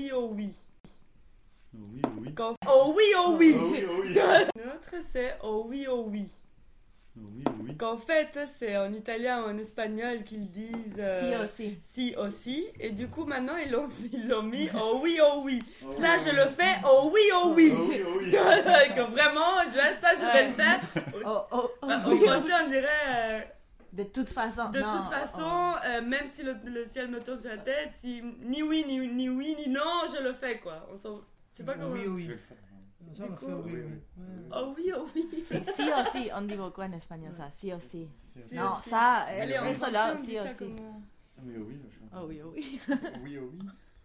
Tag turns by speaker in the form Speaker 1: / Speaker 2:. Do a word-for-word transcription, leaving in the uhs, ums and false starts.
Speaker 1: oui, oh oui.
Speaker 2: Oh oui, oh oui.
Speaker 1: Quand... Oh oui, oh oui.
Speaker 2: Oh oui, oh oui.
Speaker 1: L'autre, c'est oh oui, oh oui.
Speaker 2: Oh oui, oh oui.
Speaker 1: Qu'en fait, c'est en italien ou en espagnol qu'ils disent euh,
Speaker 3: Si aussi.
Speaker 1: si aussi. Et du coup, maintenant, ils l'ont, ils l'ont mis oh oui, oh oui.
Speaker 2: Oh
Speaker 1: Ça,
Speaker 2: oui,
Speaker 1: je
Speaker 2: oh
Speaker 1: le
Speaker 2: oui.
Speaker 1: fais oh oui, oh oui.
Speaker 2: Oh oui, oh oui.
Speaker 1: Que vraiment, je, ça, je vais
Speaker 3: Ouais.
Speaker 1: le faire.
Speaker 3: Oh, oh, oh,
Speaker 1: Bah,
Speaker 3: oui,
Speaker 1: en
Speaker 3: oh.
Speaker 1: français, on dirait euh,
Speaker 3: De toute façon.
Speaker 1: de
Speaker 3: non,
Speaker 1: toute façon, euh, même si le, le ciel me tombe sur la tête, si ni oui, ni, ni oui, ni non, je le fais quoi. On s'en... Je sais pas comment.
Speaker 4: Oui,
Speaker 2: Je
Speaker 4: oui.
Speaker 2: vais le faire.
Speaker 4: Ça, on
Speaker 1: Du
Speaker 4: le fait,
Speaker 1: coup,
Speaker 4: oui,
Speaker 2: oui,
Speaker 4: oui.
Speaker 2: oui.
Speaker 4: Ouais.
Speaker 1: Oh oui, oh oui.
Speaker 3: oh. Si aussi, on dit beaucoup en espagnol ça. Si aussi.
Speaker 2: C'est-
Speaker 1: Si
Speaker 3: Non,
Speaker 1: aussi.
Speaker 3: ça,
Speaker 1: Allez, en
Speaker 3: eso
Speaker 1: français,
Speaker 3: là,
Speaker 1: on dit
Speaker 3: si
Speaker 1: ça
Speaker 3: aussi.
Speaker 1: comment?
Speaker 2: Oui, oh oui. je-
Speaker 3: Oh oui, oh oui.
Speaker 2: Oui, oh oui.